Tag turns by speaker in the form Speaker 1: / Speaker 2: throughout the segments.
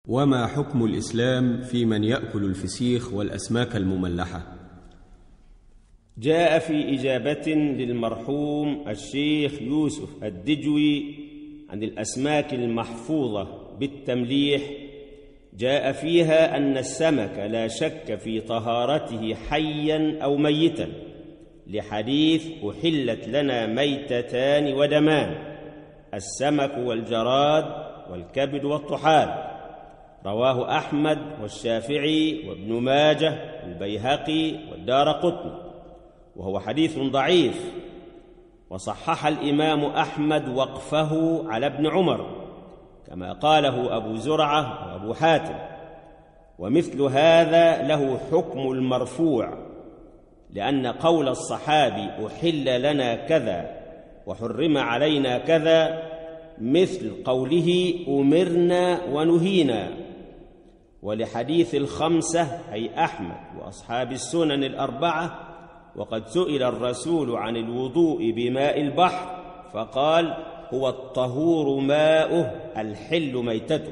Speaker 1: وما حكم الإسلام في من يأكل الفسيخ والأسماك المملحة؟
Speaker 2: جاء في إجابة للمرحوم الشيخ يوسف الدجوي عن الأسماك المحفوظة بالتمليح، جاء فيها أن السمك لا شك في طهارته حيا أو ميتا، لحديث أحلت لنا ميتتان ودمان، السمك والجراد والكبد والطحال، رواه أحمد والشافعي وابن ماجه والبيهقي والدارقطني، وهو حديث ضعيف، وصحح الإمام أحمد وقفه على ابن عمر كما قاله أبو زرعة وأبو حاتم. ومثل هذا له حكم المرفوع، لأن قول الصحابي أحل لنا كذا وحرم علينا كذا مثل قوله أمرنا ونهينا. ولحديث الخمسة أي أحمد وأصحاب السنن الأربعة: وقد سئل الرسول عن الوضوء بماء البحر فقال: هو الطهور ماؤه الحل ميتته،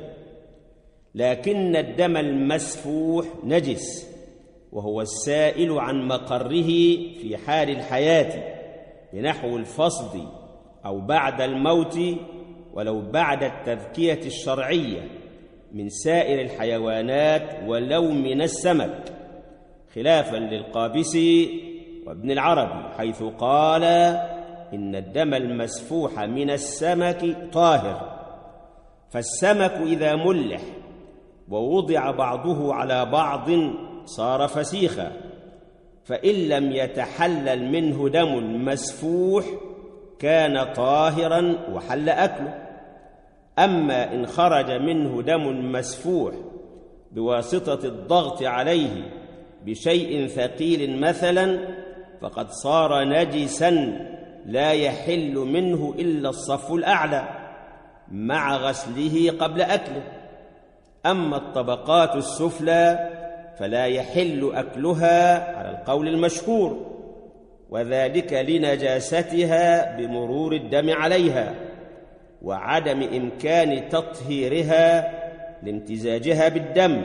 Speaker 2: لكن الدم المسفوح نجس، وهو السائل عن مقره في حال الحياة بنحو الفصد أو بعد الموت، ولو بعد التذكية الشرعية، من سائر الحيوانات ولو من السمك، خلافا للقابسي وابن العربي حيث قال: إن الدم المسفوح من السمك طاهر. فالسمك إذا ملح ووضع بعضه على بعض صار فسيخا، فإن لم يتحلل منه دم مسفوح كان طاهرا وحل أكله. أما إن خرج منه دم مسفوح بواسطة الضغط عليه بشيء ثقيل مثلا فقد صار نجسا لا يحل منه إلا الصف الأعلى مع غسله قبل أكله. أما الطبقات السفلى فلا يحل أكلها على القول المشهور، وذلك لنجاستها بمرور الدم عليها وعدم إمكان تطهيرها لامتزاجها بالدم،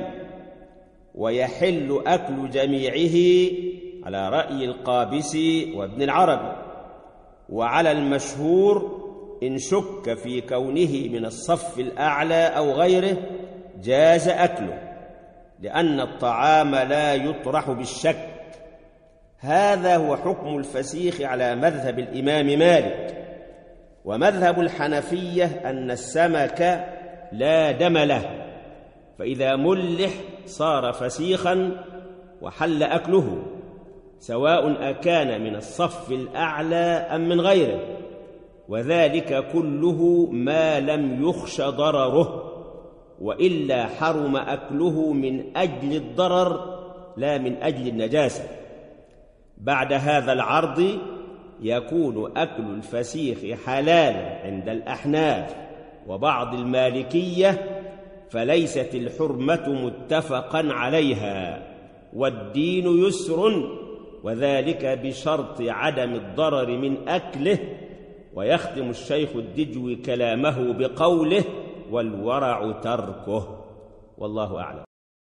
Speaker 2: ويحل أكل جميعه على رأي القابسي وابن العربي. وعلى المشهور إن شك في كونه من الصف الأعلى أو غيره جاز أكله، لأن الطعام لا يطرح بالشك. هذا هو حكم الفسيخ على مذهب الإمام مالك. ومذهب الحنفية أن السمك لا دم له، فإذا ملح صار فسيخا وحل أكله، سواء أكان من الصف الأعلى أم من غيره، وذلك كله ما لم يخش ضرره، وإلا حرم أكله من أجل الضرر لا من أجل النجاسة. بعد هذا العرض يكون أكل الفسيخ حلالا عند الأحناف وبعض المالكية، فليست الحرمة متفقا عليها، والدين يسر، وذلك بشرط عدم الضرر من أكله. ويختم الشيخ الدجوي كلامه بقوله: والورع تركه. والله أعلم.